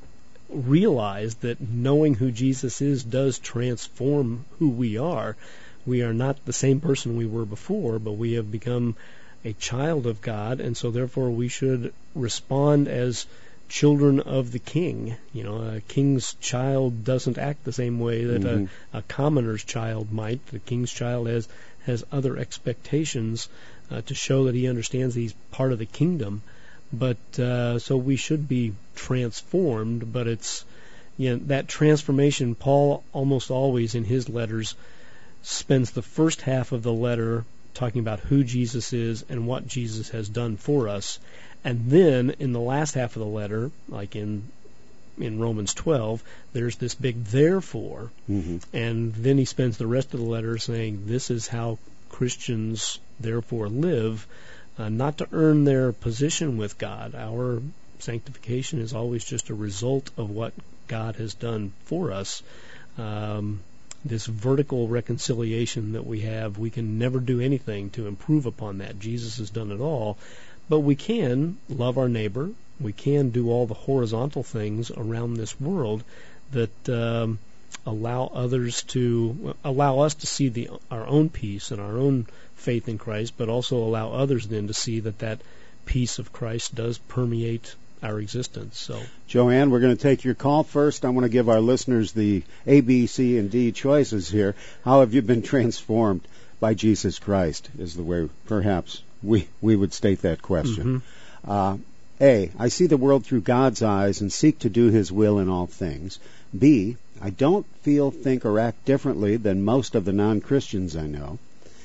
realize that knowing who Jesus is does transform who we are. We are not the same person we were before, but we have become a child of God, and so therefore we should respond as children of the King. You know, a king's child doesn't act the same way that mm-hmm. a, a commoner's child might. The king's child has has other expectations uh, to show that he understands that he's part of the kingdom. But uh, so we should be transformed, but it's, you know, that transformation, Paul almost always in his letters spends the first half of the letter talking about who Jesus is and what Jesus has done for us. And then in the last half of the letter, like in in Romans twelve, there's this big therefore. Mm-hmm. And then he spends the rest of the letter saying this is how Christians therefore live, uh, not to earn their position with God. Our sanctification is always just a result of what God has done for us. Um, this vertical reconciliation that we have, we can never do anything to improve upon that. Jesus has done it all. But we can love our neighbor. We can do all the horizontal things around this world that um, allow others to allow us to see the our own peace and our own faith in Christ, but also allow others then to see that that peace of Christ does permeate our existence. So, Joanne, we're going to take your call first. I want to give our listeners the A, B, C, and D choices here. How have you been transformed by Jesus Christ? Is the way perhaps we we would state that question. Mm-hmm. Uh, A, I see the world through God's eyes and seek to do His will in all things. B, I don't feel, think, or act differently than most of the non-Christians I know.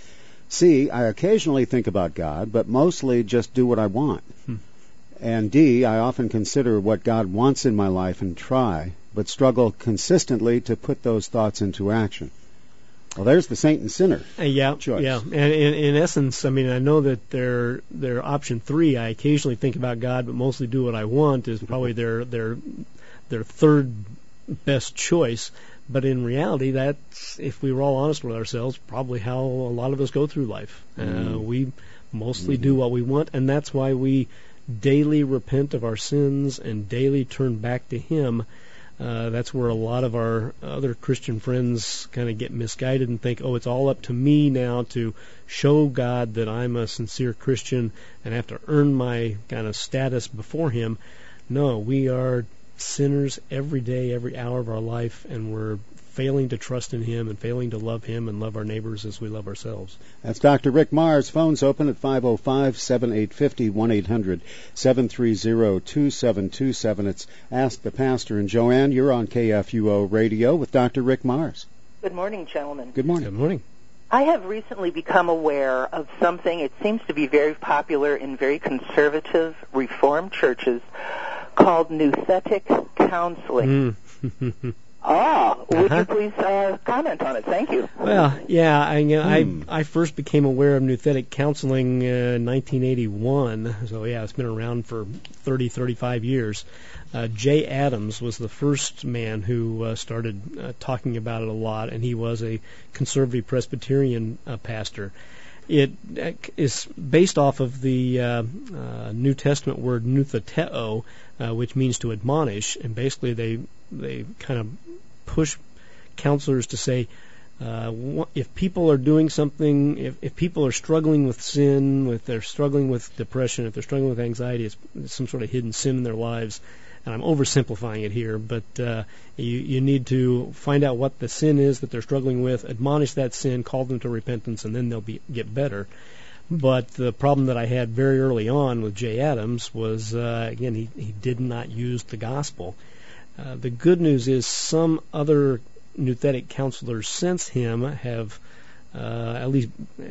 C, I occasionally think about God, but mostly just do what I want. Hmm. And D, I often consider what God wants in my life and try, but struggle consistently to put those thoughts into action. Well, there's the saint and sinner uh, yeah, choice. Yeah, and in, in essence, I mean, I know that their their option three, I occasionally think about God, but mostly do what I want, is probably their their their third best choice. But in reality, that's, if we were all honest with ourselves, probably how a lot of us go through life. Mm. Uh, we mostly mm-hmm. do what we want, and that's why we daily repent of our sins and daily turn back to Him. Uh, that's where a lot of our other Christian friends kind of get misguided and think, oh, it's all up to me now to show God that I'm a sincere Christian and have to earn my kind of status before Him. No, we are sinners every day, every hour of our life, and we're failing to trust in Him and failing to love Him and love our neighbors as we love ourselves. That's Doctor Rick Mars. Phones open at five oh five, seven eight five oh, one eight hundred, seven three zero, two seven two seven. It's Ask the Pastor. And Joanne, you're on K F U O Radio with Doctor Rick Mars. Good morning, gentlemen. Good morning. Good morning. I have recently become aware of something. It seems to be very popular in very conservative Reformed churches called nouthetic counseling. Mm. Ah, would Uh-huh. you please uh, comment on it? Thank you. Well, yeah, I, you know, Hmm. I I first became aware of nouthetic counseling uh, in nineteen eighty-one, so yeah, it's been around for thirty, thirty-five years. Uh, Jay Adams was the first man who uh, started uh, talking about it a lot, and he was a conservative Presbyterian uh, pastor. It uh, is based off of the uh, uh, New Testament word noutheteo, uh, which means to admonish, and basically they they kind of push counselors to say, uh, if people are doing something, if, if people are struggling with sin, if they're struggling with depression, if they're struggling with anxiety, it's, it's some sort of hidden sin in their lives. And I'm oversimplifying it here, but uh, you, you need to find out what the sin is that they're struggling with, admonish that sin, call them to repentance, and then they'll be, get better. But the problem that I had very early on with Jay Adams was, uh, again, he, he did not use the gospel. Uh, the good news is some other nouthetic counselors since him have, uh, at least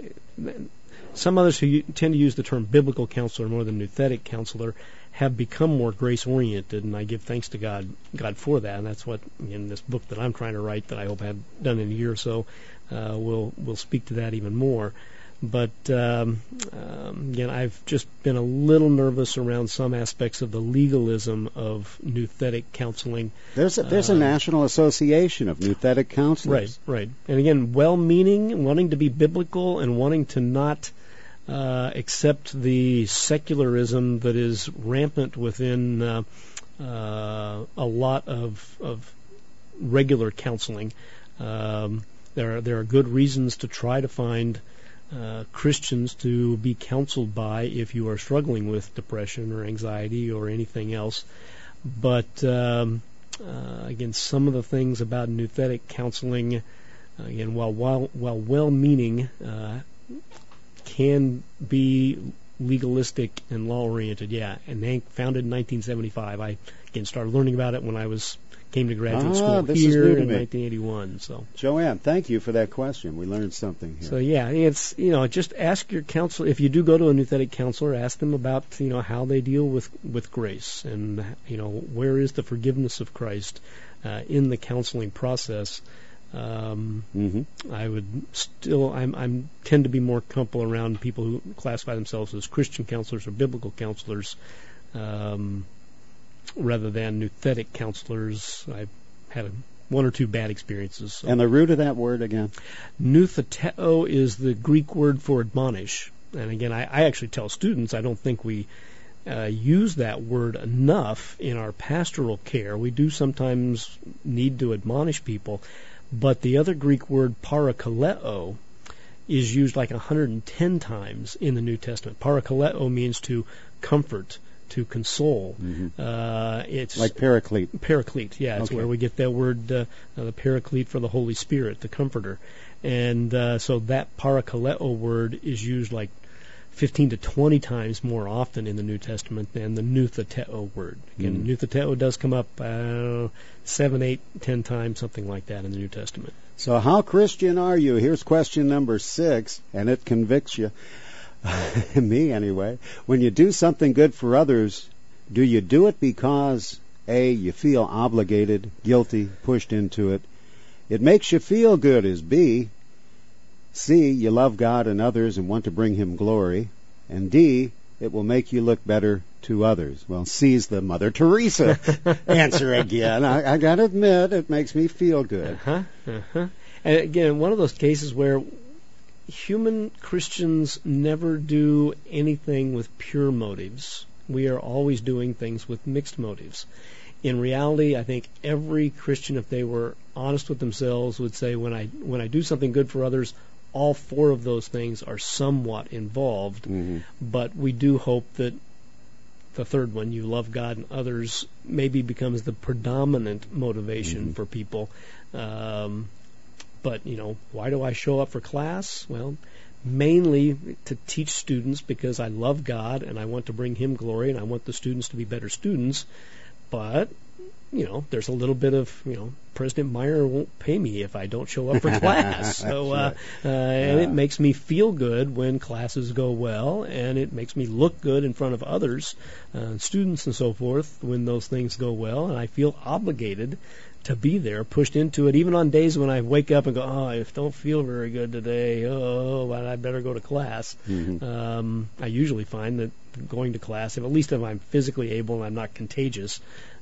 some others who tend to use the term biblical counselor more than nouthetic counselor, have become more grace-oriented, and I give thanks to God God for that. And that's what, in this book that I'm trying to write, that I hope I have done in a year or so, uh, will will speak to that even more. But um, um, again, I've just been a little nervous around some aspects of the legalism of nouthetic counseling. There's a, there's a uh, national association of nouthetic counselors. Right, right. And again, well-meaning, wanting to be biblical, and wanting to not uh, accept the secularism that is rampant within uh, uh, a lot of, of regular counseling. Um, there are, there are good reasons to try to find Uh, Christians to be counseled by if you are struggling with depression or anxiety or anything else. But um, uh, again, some of the things about nouthetic counseling, uh, again, while while, while well-meaning, uh, can be legalistic and law-oriented. Yeah, and they founded in nineteen seventy-five. I again started learning about it when I was came to graduate ah, school this here is new to in me. nineteen eighty-one. So, Joanne, thank you for that question. We learned something here. So yeah, it's, you know, just ask your counselor, if you do go to a nouthetic counselor, ask them about, you know, how they deal with with grace, and, you know, where is the forgiveness of Christ uh, in the counseling process. Um, mm-hmm. I would still, I'm, I'm tend to be more comfortable around people who classify themselves as Christian counselors or biblical counselors, um, rather than nouthetic counselors. I've had a, one or two bad experiences. So. And the root of that word again? Noutheteo is the Greek word for admonish. And again, I, I actually tell students I don't think we uh, use that word enough in our pastoral care. We do sometimes need to admonish people. But the other Greek word, parakaleo, is used like one hundred ten times in the New Testament. Parakaleo means to comfort, to console. Mm-hmm. Uh, it's like paraclete. Paraclete, yeah. It's okay. where we get that word, uh, uh, the paraclete for the Holy Spirit, the comforter. And uh, so that parakaleo word is used like fifteen to twenty times more often in the New Testament than the nutheteo word. Again, mm. nutheteo does come up uh, seven, eight, ten times, something like that in the New Testament. So how Christian are you? Here's question number six, and it convicts you. Me, anyway. When you do something good for others, do you do it because, A, you feel obligated, guilty, pushed into it? It makes you feel good is B. C, you love God and others and want to bring Him glory. And D, it will make you look better to others. Well, C's the Mother Teresa answer again. I, I got to admit, it makes me feel good. Uh-huh, uh-huh. And again, one of those cases where human Christians never do anything with pure motives. We are always doing things with mixed motives. In reality, I think every Christian, if they were honest with themselves, would say, when I when I do something good for others, all four of those things are somewhat involved. Mm-hmm. But we do hope that the third one, you love God and others, maybe becomes the predominant motivation mm-hmm. for people. Um, but, you know, why do I show up for class? Well, mainly to teach students because I love God and I want to bring Him glory and I want the students to be better students. But, you know, there's a little bit of, you know, President Meyer won't pay me if I don't show up for class. So, uh, uh, and it makes me feel good when classes go well, and it makes me look good in front of others, uh, students and so forth, when those things go well, and I feel obligated to be there, pushed into it, even on days when I wake up and go, oh, I don't feel very good today, oh, well, I better go to class. Mm-hmm. Um, I usually find that going to class, if at least if I'm physically able and I'm not contagious,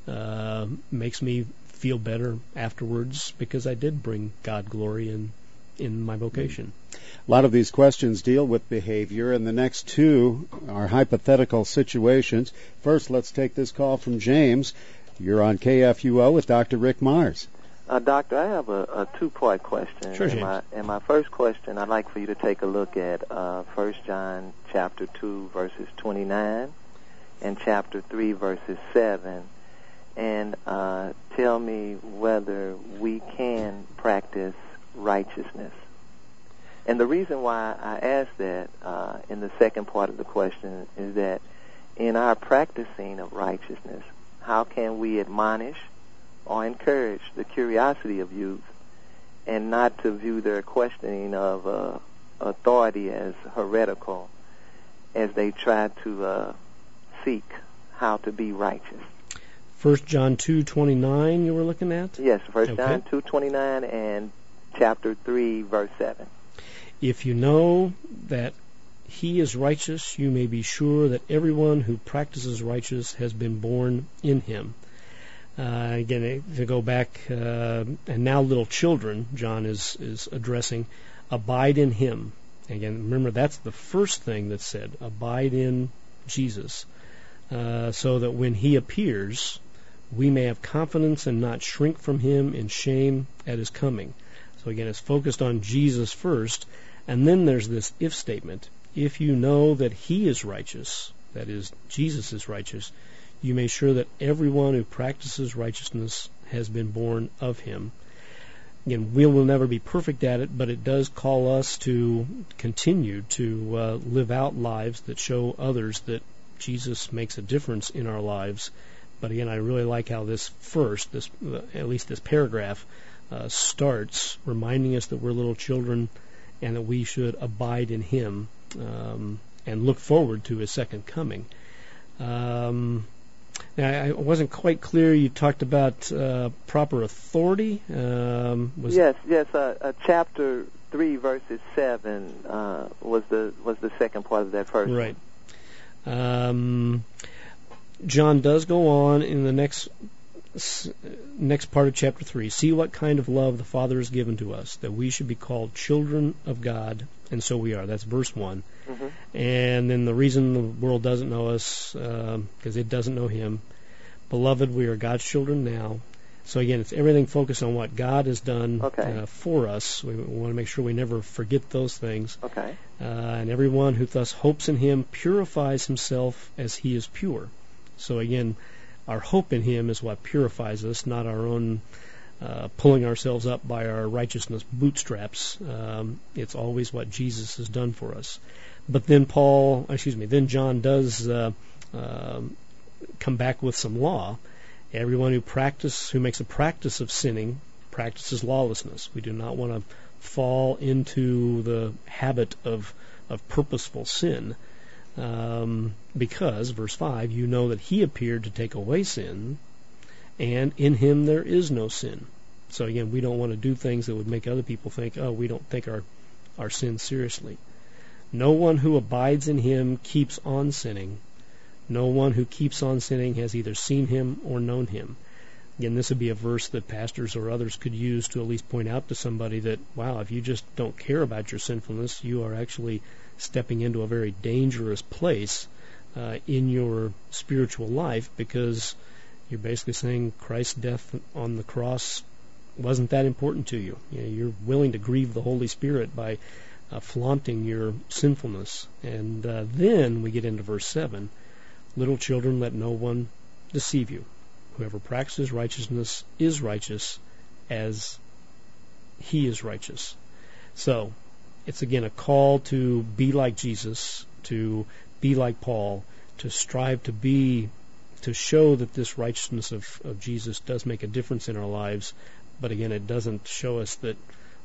uh, makes me feel better afterwards because I did bring God glory in, in my vocation. A lot of these questions deal with behavior, and the next two are hypothetical situations. First, let's take this call from James. You're on K F U O with Doctor Rick Mars. Uh, doctor, I have a, a two-part question. Sure, James. And my, and my first question, I'd like for you to take a look at uh, First John chapter two, verses twenty-nine, and chapter three, verses seven, and uh, tell me whether we can practice righteousness. And the reason why I ask that uh, in the second part of the question is that in our practicing of righteousness, how can we admonish or encourage the curiosity of youth and not to view their questioning of uh, authority as heretical as they try to uh, seek how to be righteous? First John two twenty-nine you were looking at? Yes, First okay. John two twenty-nine and chapter three, verse seven. If you know that He is righteous, you may be sure that everyone who practices righteousness has been born in Him. Uh, again, to go back, uh, and now little children, John is, is addressing, abide in Him. Again, remember, that's the first thing that's said, abide in Jesus, uh, so that when He appears, we may have confidence and not shrink from Him in shame at His coming. So again, it's focused on Jesus first, and then there's this if statement. If you know that He is righteous, that is, Jesus is righteous, you may be sure that everyone who practices righteousness has been born of Him. Again, we will never be perfect at it, but it does call us to continue to uh, live out lives that show others that Jesus makes a difference in our lives. But again, I really like how this first, this uh, at least this paragraph, uh, starts reminding us that we're little children and that we should abide in Him um, and look forward to His second coming. Um, now, I wasn't quite clear. You talked about uh, proper authority. Um, was yes, yes. Uh, uh, chapter three, verses seven uh, was the was the second part of that verse. Right. Um, John does go on in the next next part of chapter three. See what kind of love the Father has given to us, that we should be called children of God, and so we are. That's verse one. Mm-hmm. And then the reason the world doesn't know us, because uh, it doesn't know Him. Beloved, we are God's children now. So again, it's everything focused on what God has done okay. uh, for us. We want to make sure we never forget those things. Okay. Uh, and everyone who thus hopes in Him purifies himself as He is pure. So again, our hope in Him is what purifies us, not our own uh, pulling ourselves up by our righteousness bootstraps. Um, it's always what Jesus has done for us. but then Paul, excuse me, then John does uh, uh, come back with some law. Everyone who practice, who makes a practice of sinning practices lawlessness. We do not want to fall into the habit of of purposeful sin, um, because, verse five, you know that he appeared to take away sin, and in him there is no sin. So again, we don't want to do things that would make other people think, oh, we don't take our, our sin seriously. No one who abides in him keeps on sinning. No one who keeps on sinning has either seen him or known him. Again, this would be a verse that pastors or others could use to at least point out to somebody that, wow, if you just don't care about your sinfulness, you are actually stepping into a very dangerous place uh, in your spiritual life, because you're basically saying Christ's death on the cross wasn't that important to you. You know, you're willing to grieve the Holy Spirit by uh, flaunting your sinfulness. And uh, then we get into verse seven. Little children, let no one deceive you. Whoever practices righteousness is righteous as he is righteous. So, it's again a call to be like Jesus, to be like Paul, to strive to be, to show that this righteousness of, of Jesus does make a difference in our lives. But again, it doesn't show us that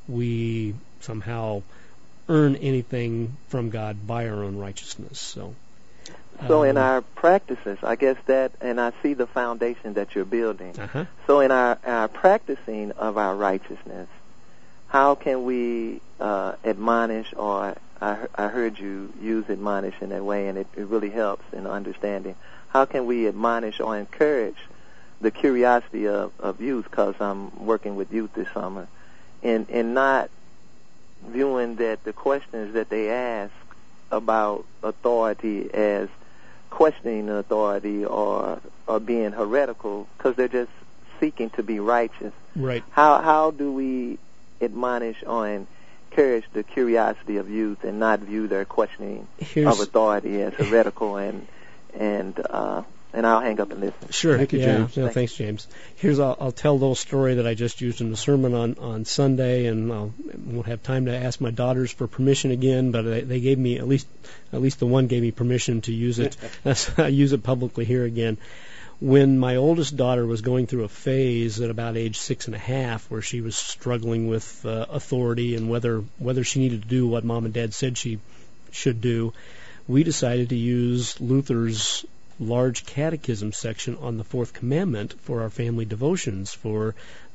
we somehow earn anything from God by our own righteousness. So, so um, in our practices, I guess that, and I see the foundation that you're building. Uh-huh. So in our, our practicing of our righteousness, how can we uh, admonish, or I, I heard you use admonish in that way, and it, it really helps in understanding. How can we admonish or encourage the curiosity of, of youth, because I'm working with youth this summer, and, and not viewing that the questions that they ask about authority as questioning authority or, or being heretical, because they're just seeking to be righteous. Right. How how do we admonish or encourage the curiosity of youth and not view their questioning Here's, of authority as heretical and and uh, and I'll hang up and listen. Sure. Thank you, yeah. James. No, thanks, James. Here's I'll, I'll tell a little story that I just used in the sermon on, on Sunday, and I won't have time to ask my daughters for permission again, but they, they gave me at least at least the one gave me permission to use it. I use it publicly here again. When my oldest daughter was going through a phase at about age six and a half, where she was struggling with uh, authority and whether whether she needed to do what mom and dad said she should do, we decided to use Luther's large catechism section on the fourth commandment for our family devotions for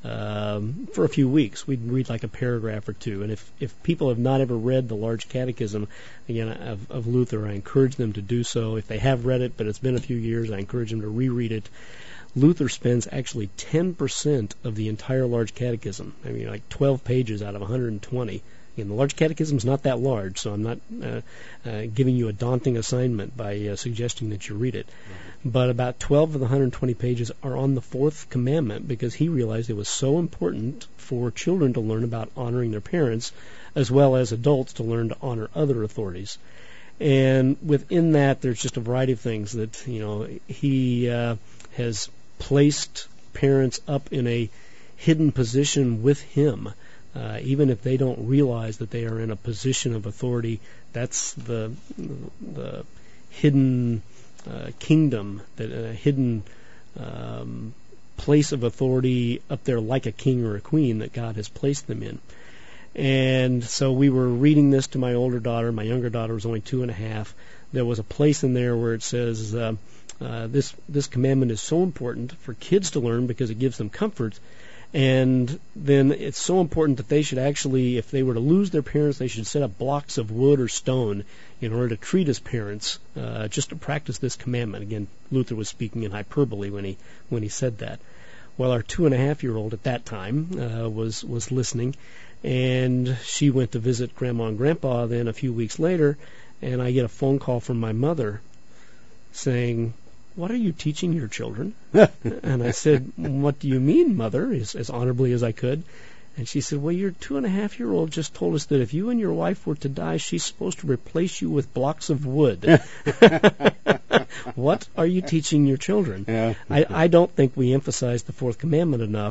um, for a few weeks. We'd read like a paragraph or two, and if if people have not ever read the large catechism again of, of Luther, I encourage them to do so. If they have read it but it's been a few years, I encourage them to reread it. Luther spends actually ten percent of the entire large catechism, I mean like twelve pages out of one hundred twenty. Again, the large catechism is not that large, so I'm not uh, uh, giving you a daunting assignment by uh, suggesting that you read it. Mm-hmm. But about twelve of the one hundred twenty pages are on the fourth commandment, because he realized it was so important for children to learn about honoring their parents, as well as adults to learn to honor other authorities. And within that, there's just a variety of things that, you know, he uh, has placed parents up in a hidden position with him. Uh, even if they don't realize that they are in a position of authority, that's the the hidden uh, kingdom, that a hidden um, place of authority up there, like a king or a queen, that God has placed them in. And so we were reading this to my older daughter. My younger daughter was only two and a half. There was a place in there where it says uh, uh, this this commandment is so important for kids to learn because it gives them comfort. And then it's so important that they should actually, if they were to lose their parents, they should set up blocks of wood or stone in order to treat as parents, uh, just to practice this commandment. Again, Luther was speaking in hyperbole when he when he said that. Well, our two and a half year old at that time uh, was was listening, and she went to visit Grandma and Grandpa. Then a few weeks later, and I get a phone call from my mother saying, "What are you teaching your children?" And I said, "What do you mean, Mother?" as, as honorably as I could. And she said, "Well, your two and a half year old just told us that if you and your wife were to die, she's supposed to replace you with blocks of wood." What are you teaching your children? Yeah. I, I don't think we emphasize the fourth commandment enough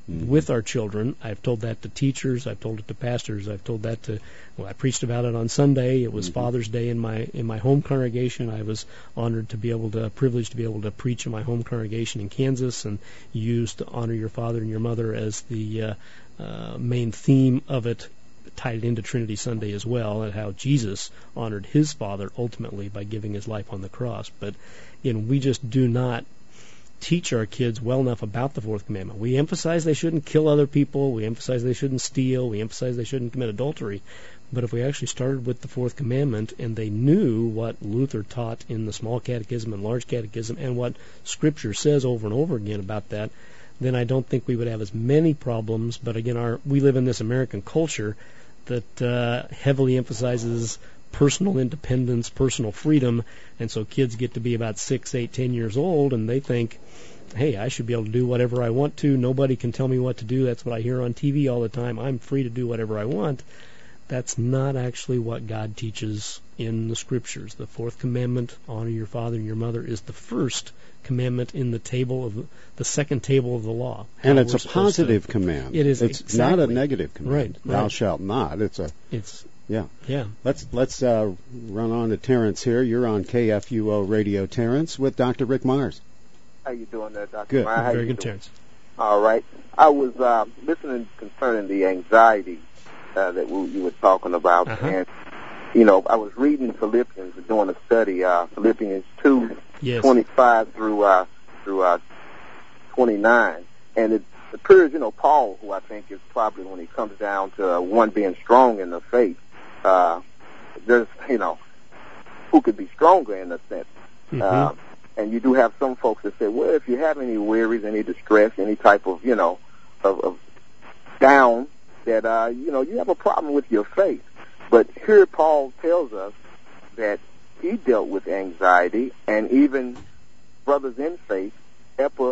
mm-hmm. with our children. I've told that to teachers. I've told it to pastors. I've told that to, well, I preached about it on Sunday. It was mm-hmm. Father's Day in my in my home congregation. I was honored to be able to, privileged to be able to preach in my home congregation in Kansas, and used to honor your father and your mother as the uh, uh, main theme of it, tied into Trinity Sunday as well, and how Jesus honored his Father ultimately by giving his life on the cross. But, you know, we just do not teach our kids well enough about the fourth commandment. We emphasize they shouldn't kill other people. We emphasize they shouldn't steal. We emphasize they shouldn't commit adultery. But if we actually started with the fourth commandment and they knew what Luther taught in the small catechism and large catechism and what Scripture says over and over again about that, then I don't think we would have as many problems. But again, our we live in this American culture that uh, heavily emphasizes personal independence, personal freedom, and so kids get to be about six, eight, ten years old, and they think, hey, I should be able to do whatever I want to. Nobody can tell me what to do. That's what I hear on T V all the time. I'm free to do whatever I want. That's not actually what God teaches in the Scriptures. The fourth commandment, honor your father and your mother, is the first commandment in the table of the second table of the law. And it's a positive to, command. It is. It's exactly. not a negative command. Right. Thou right. shalt not. It's a. It's. Yeah. Yeah. Let's let's uh, run on to Terrence here. You're on K F U O Radio, Terrence, with Doctor Rick Mars. How you doing there, Doctor Good. Mars? How Very you good, doing? Terrence. All right. I was uh, listening concerning the anxiety uh, that we, you were talking about, uh-huh. and you know, I was reading Philippians, doing a study, uh, Philippians two, yes. twenty-five through uh, through uh, twenty-nine, and it appears, you know, Paul, who I think is probably, when he comes down to uh, one being strong in the faith, uh, there's, you know, who could be stronger in a sense. Mm-hmm. Uh, and you do have some folks that say, well, if you have any worries, any distress, any type of, you know, of, of down, that, uh, you know, you have a problem with your faith. But here Paul tells us that he dealt with anxiety, and even brothers in faith, Epa,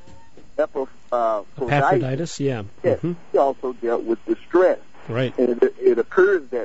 Epa, uh, Epaphroditus, yeah. Yes, mm-hmm. he also dealt with distress. Right. And it, it appears that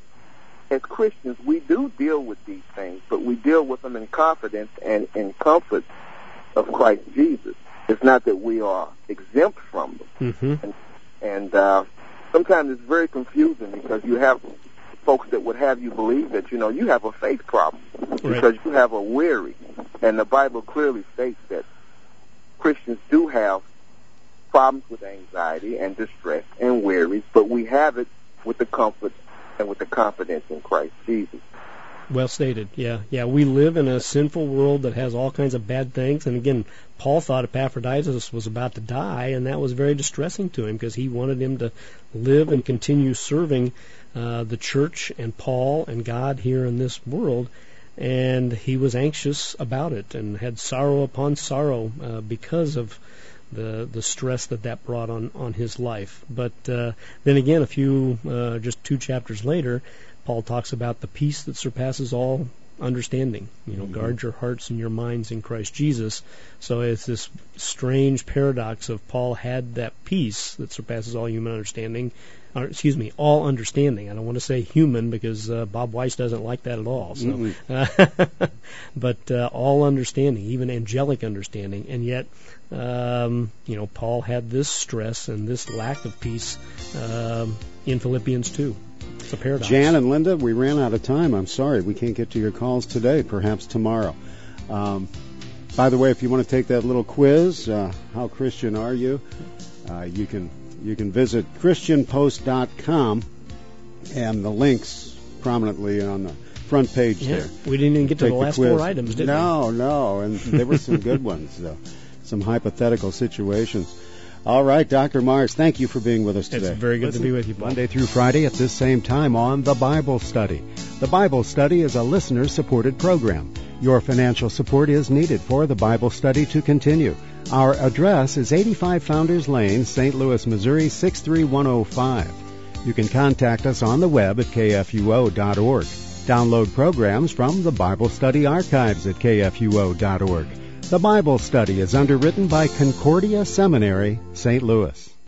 as Christians, we do deal with these things, but we deal with them in confidence and in comfort of Christ Jesus. It's not that we are exempt from them. Mm-hmm. And, and uh, sometimes it's very confusing because you have folks that would have you believe that, you know, you have a faith problem because right. you have a worry. And the Bible clearly states that Christians do have problems with anxiety and distress and worries, but we have it with the comfort and with the confidence in Christ Jesus. Well stated. Yeah, yeah. We live in a sinful world that has all kinds of bad things. And again, Paul thought Epaphroditus was about to die, and that was very distressing to him because he wanted him to live and continue serving uh, the church and Paul and God here in this world. And he was anxious about it and had sorrow upon sorrow uh, because of the the stress that that brought on, on his life. But uh, then again, a few, uh, just two chapters later, Paul talks about the peace that surpasses all understanding. You know, mm-hmm. guard your hearts and your minds in Christ Jesus. So it's this strange paradox of Paul had that peace that surpasses all human understanding, or excuse me, all understanding. I don't want to say human because uh, Bob Weiss doesn't like that at all. So, mm-hmm. uh, but uh, all understanding, even angelic understanding, and yet, um, you know, Paul had this stress and this lack of peace um, in Philippians two. It's a paradox. Jan and Linda, we ran out of time. I'm sorry we can't get to your calls today. Perhaps tomorrow. Um, by the way, if you want to take that little quiz, uh, how Christian are you? Uh, you can you can visit Christian Post dot com, and the links prominently on the front page yeah, there. We didn't even get to take the last the four items, did no, we? No, no, and there were some good ones, though. Some hypothetical situations. All right, Doctor Mars, thank you for being with us today. It's very good Listen, to be with you, Paul. Monday through Friday at this same time on The Bible Study. The Bible Study is a listener-supported program. Your financial support is needed for The Bible Study to continue. Our address is eighty-five Founders Lane, Saint Louis, Missouri, six three one oh five. You can contact us on the web at K F U O dot org. Download programs from the Bible Study archives at K F U O dot org. The Bible Study is underwritten by Concordia Seminary, Saint Louis.